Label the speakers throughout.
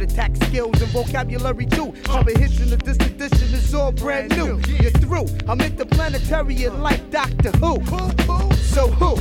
Speaker 1: attack skills and vocabulary too. Cover hits in the distant edition is all brand new. You're through. I'm interplanetary like Doctor Who. So who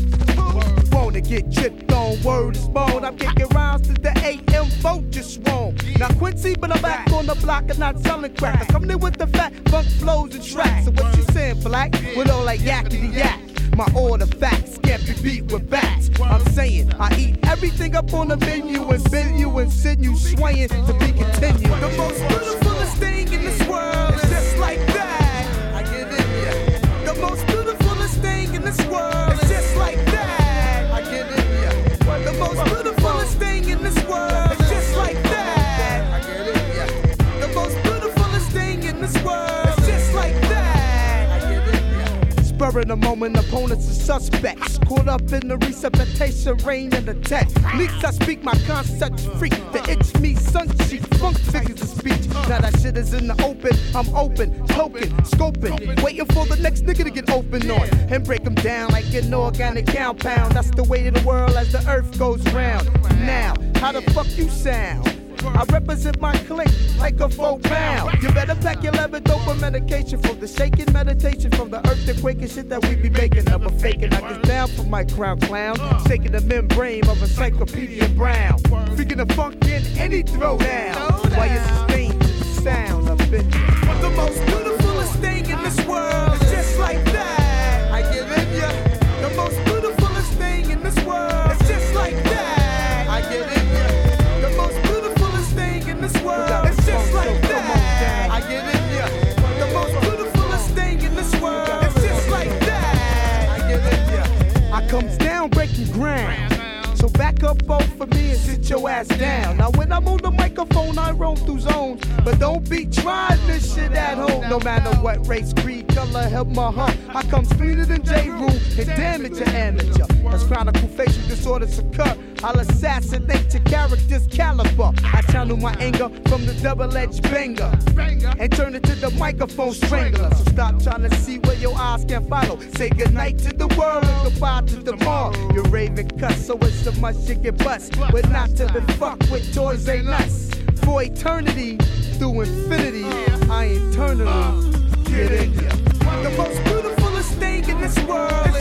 Speaker 1: wanna get tripped on? Word is bone. I'm kicking rounds to the AM vote just wrong. Now Quincy, but I'm back on the block and not selling crack. I'm coming in with the fat funk flows and tracks. So what you saying, black? With all like yakety yak. My order facts can't be beat with bats. I'm saying I eat everything up on the menu and bend you and send you swaying to be continued. The most beautifulest thing in this world is just like that. I get in ya. The most beautifulest thing in this world is just like that. I get in ya. The most beautifulest thing in this world is just like that. I get in ya. The most beautifulest thing in this world is just like that. I get in ya. Spur in the moment, opponents are suspects. Caught up in the resuscitation, rain and the text. Leaks I speak my concept free. The itch me, sun sheet, funk figures of speech. Now that shit is in the open, I'm open, token, scoping, waiting for the next nigga to get open on and break them down like an organic compound. That's the way of the world as the earth goes round. Now, how the fuck you sound? I represent my clique like a 4 pound. You better pack your leather dope for medication from the shaking meditation from the earthquake and shit that we be making. Never faking, I get down for my crown clown. Shaking the membrane of Encyclopedia Brown. Freaking the funk in any throwdown. Why you sustain the sound of it? The most beautifulest thing in this world is just like that. I give in ya. The most beautifulest thing in this world is just like that. I give in ya. The most beautifulest thing in this world is just like that. I get in ya. The most beautifulest thing in this world is just like that. I get in ya. I comes down breaking ground. So back up both of me and sit your ass down. Now when I'm on the microphone, I roam through zones. But don't be trying this shit at home. No matter what race, creed, color, help my heart. I come cleaner than J. Rule and damage your amateur. As chronicle facial disorders occur, I'll assassinate your character's caliber. I channel my anger from the double-edged banger and turn it to the microphone strangler. So stop trying to see where your eyes can follow. Say goodnight to the world and goodbye to tomorrow. You're raving cuss, so it's so much you get bust. But not to be fucked with toys ain't us. For eternity, through infinity, I eternally get in ya. The most beautifulest thing in this world